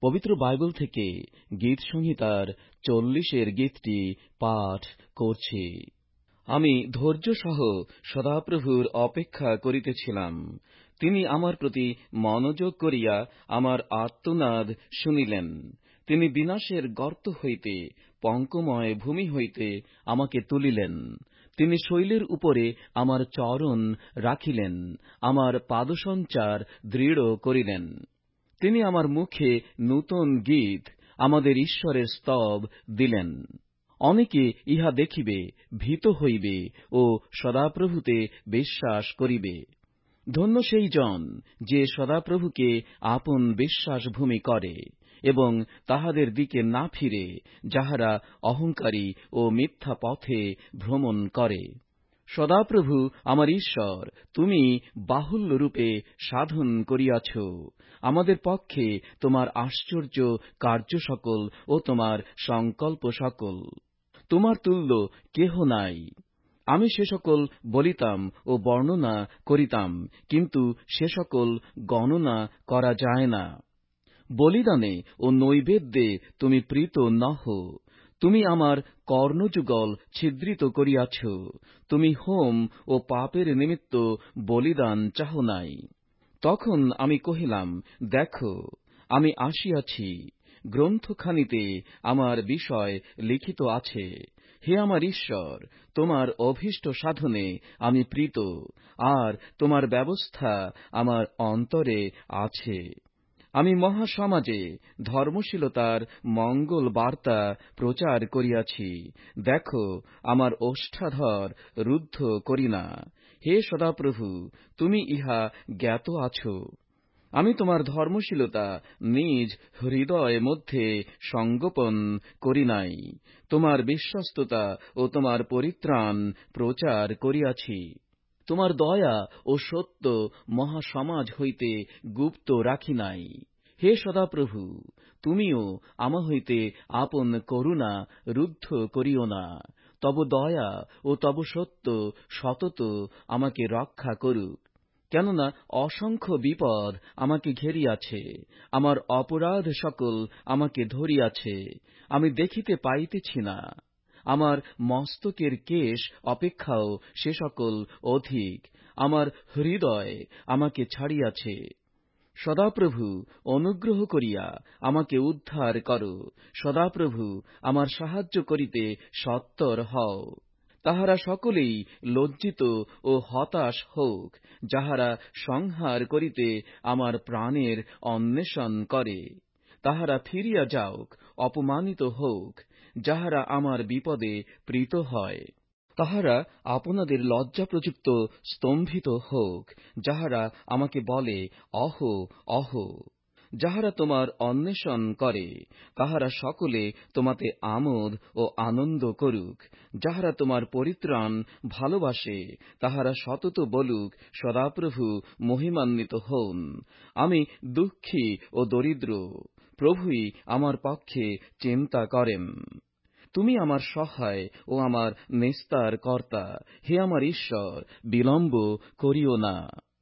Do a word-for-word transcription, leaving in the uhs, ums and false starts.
পবিত্র বাইবেল থেকে গীত সংহিতার চল্লিশের গীতটি পাঠ করছি। আমি ধৈর্যসহ সদাপ্রভুর অপেক্ষা করিতেছিলাম। তিনি আমার প্রতি মনোযোগ করিয়া আমার আর্তনাদ শুনিলেন। তিনি বিনাশের গর্ত হইতে, পঙ্কময় ভূমি হইতে আমাকে তুলিলেন। তিনি শৈলের উপরে আমার চরণ রাখিলেন, আমার পাদসঞ্চার দৃঢ় করিলেন। তিনি আমার মুখে নূতন গীত, আমাদের ঈশ্বরের স্তব দিলেন। অনেকে ইহা দেখিবে, ভীত হইবে ও সদাপ্রভুতে বিশ্বাস করিবে। ধন্য সেই জন যে সদাপ্রভুকে আপন বিশ্বাসভূমি করে এবং তাহাদের দিকে না ফিরে, যাহারা অহংকারী ও মিথ্যা পথে ভ্রমণ করে। সদাপ্রভু আমার ঈশ্বর, তুমি বাহুল্যরূপে সাধন করিয়াছ আমাদের পক্ষে তোমার আশ্চর্য কার্য সকল ও তোমার সংকল্প সকল। তোমার তুল্য কেহ নাই। আমি সে সকল বলিতাম ও বর্ণনা করিতাম, কিন্তু সে সকল গণনা করা যায় না। বলিদানে ও নৈবেদ্যে তুমি প্রীত নহ। তুমি আমার কর্ণযুগল ছিদ্রিত করিয়াছ। তুমি হোম ও পাপের নিমিত্ত বলিদান চাহ নাই। তখন আমি কহিলাম, দেখো, আমি আসিয়াছি। গ্রন্থখানিতে আমার বিষয় লিখিত আছে। হে আমার ঈশ্বর, তোমার অভীষ্ট সাধনে আমি প্রীত, আর তোমার ব্যবস্থা আমার অন্তরে আছে। আমি মহাসমাজে ধর্মশীলতার মঙ্গল বার্তা প্রচার করিয়াছি। দেখো, আমার ওষ্ঠাধর রুদ্ধ করি না। হে সদাপ্রভু, তুমি ইহা জ্ঞাত আছ। আমি তোমার ধর্মশীলতা নিজ হৃদয় মধ্যে সংগোপন করি নাই। তোমার বিশ্বস্ততা ও তোমার পরিত্রাণ প্রচার করিয়াছি। তোমার দয়া ও সত্য মহাসমাজ হইতে গুপ্ত রাখি নাই। হে সদাপ্রভু, তুমিও আমা হইতে আপন করুণা রুদ্ধ করিও না। তব দয়া ও তব সত্য সতত আমাকে রক্ষা করুক। কেননা অসংখ্য বিপদ আমাকে ঘেরিয়াছে, আমার অপরাধ সকল আমাকে ধরিয়াছে, আমি দেখিতে পাইতেছি না। আমার মস্তকের কেশ অপেক্ষাও সে সকল অধিক, আমার হৃদয় আমাকে ছাড়িয়াছে। সদাপ্রভু, অনুগ্রহ করিয়া আমাকে উদ্ধার করো। সদাপ্রভু, আমার সাহায্য করিতে সত্বর হও। তাহারা সকলেই লজ্জিত ও হতাশ হোক, যাহারা সংহার করিতে আমার প্রাণের অন্বেষণ করে। তাহারা ফিরিয়া যাওক, অপমানিত হোক, যাহারা আমার বিপদে প্রীত হয়। তাহারা আপনাদের লজ্জাপ্রযুক্ত স্তম্ভিত হোক, যাহারা আমাকে বলে, অহো, অহো। যাহারা তোমার অন্বেষণ করে, তাহারা সকলে তোমাতে আমোদ ও আনন্দ করুক। যাহারা তোমার পরিত্রাণ ভালোবাসে, তাহারা সতত বলুক, সদাপ্রভু মহিমান্বিত হউন। আমি দুঃখী ও দরিদ্র, প্রভুই আমার পক্ষে চিন্তা করেন। তুমি আমার সহায় ও আমার নিস্তার কর্তা। হে আমার ঈশ্বর, বিলম্ব করিও না।